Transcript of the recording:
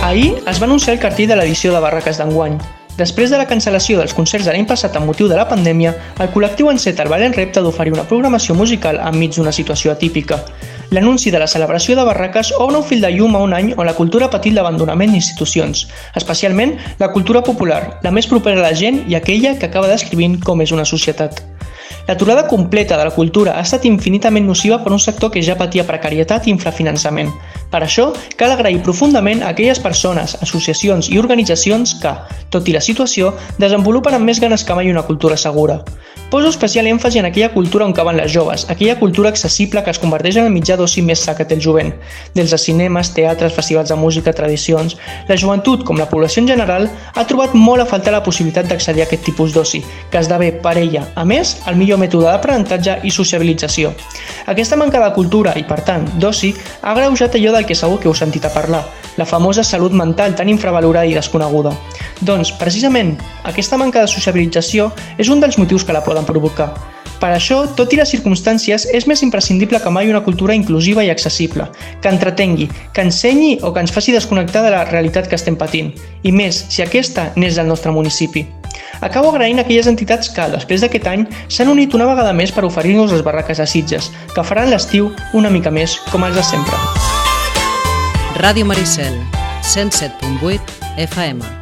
Ahir es va anunciar el cartell de l'edició de Barraques d'enguany. Després de la cancel·lació dels concerts de l'any passat amb motiu de la pandèmia, el col·lectiu enceta el valent repte d'oferir una programació musical enmig d'una situació atípica. L'anunci de la celebració de Barraques obre un fil de llum a un any on la cultura ha patit l'abandonament d'institucions, especialment la cultura popular, la més propera a la gent i aquella que acaba descrivint com és una societat. L'aturada completa de la cultura ha estat infinitament nociva per un sector que ja patia precarietat i infrafinançament. Per això, cal agrair profundament a aquelles persones, associacions i organitzacions que, tot i la situació, desenvolupen amb més ganes que mai una cultura segura. Poso especial èmfasi en aquella cultura on caben les joves, aquella cultura accessible que es converteix en el mitjà d'oci més sa que té el jovent. Des de cinemes, teatres, festivals de música, tradicions, la joventut, com la població en general, ha trobat molt a faltar la possibilitat d'accedir a aquest tipus d'oci, que esdevé per ella, a més, el millor mètode d'aprenentatge i sociabilització. Aquesta manca de cultura i, per tant, d'oci, ha agreujat allò del que segur que heu sentit a parlar, la famosa salut mental tan infravalorada i desconeguda. Doncs, precisament, aquesta manca de sociabilització és un dels motius que la poden provocar. Per això, tot i les circumstàncies, és més imprescindible que mai una cultura inclusiva i accessible, que entretengui, que ensenyi o que ens faci desconnectar de la realitat que estem patint, i més si aquesta n'és del nostre municipi. Acabo agraint a aquelles entitats que, després d'aquest any, s'han unit una vegada més per oferir-nos les barraques a Sitges, que faran l'estiu una mica més com els de sempre. Ràdio Maricel, 107.8 FM.